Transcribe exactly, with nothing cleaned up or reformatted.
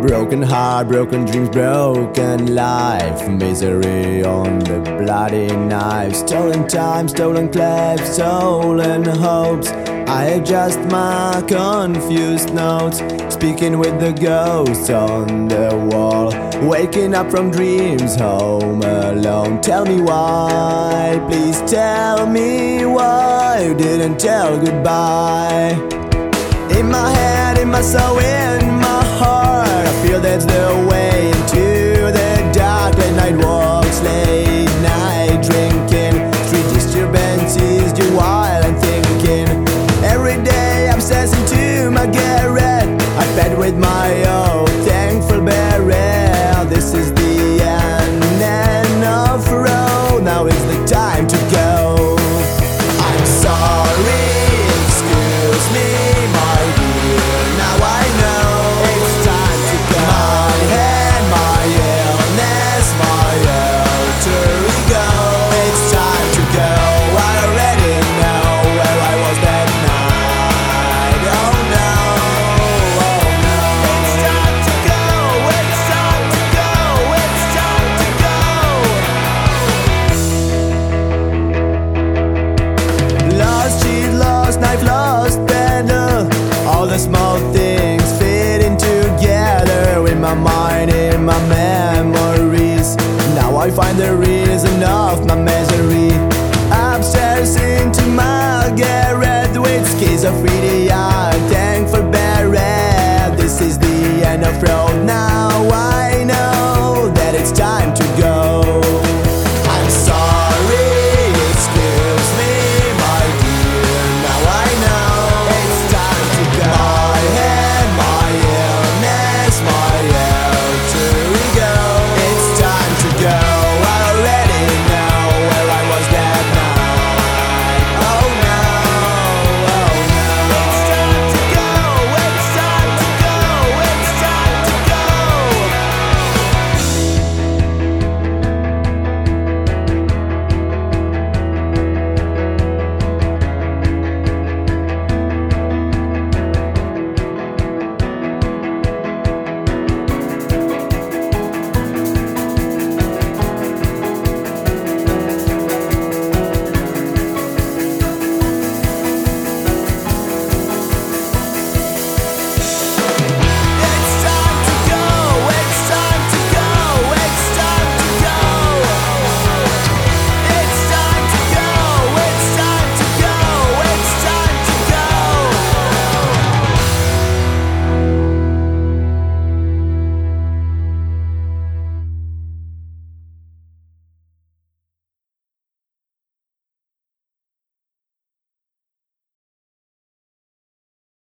Broken heart, broken dreams, broken life. Misery on the bloody knife. Stolen time, stolen clefts, stolen hopes. I adjust my confused notes, speaking with the ghosts on the wall. Waking up from dreams, home alone. Tell me why, please tell me why you didn't tell goodbye. In my head, in my soul, in my heart, I feel that's the way into the dark. Late night walks, late night drinking, street disturbances, do wild and thinking. Every day I'm obsessing to my garret, I fed with my own thankful burial. This is the end, end of road. Now is the time to go. I'm sorry, excuse me, my dear. Now I know it's time to go. My head, my illness, my alter ego. It's time to go. I already know where I was that night. Oh no, oh no. It's time to go. It's time to go. It's time to go. Lost cheat, lost knife, lost battle. All the small things fitting together in my mind.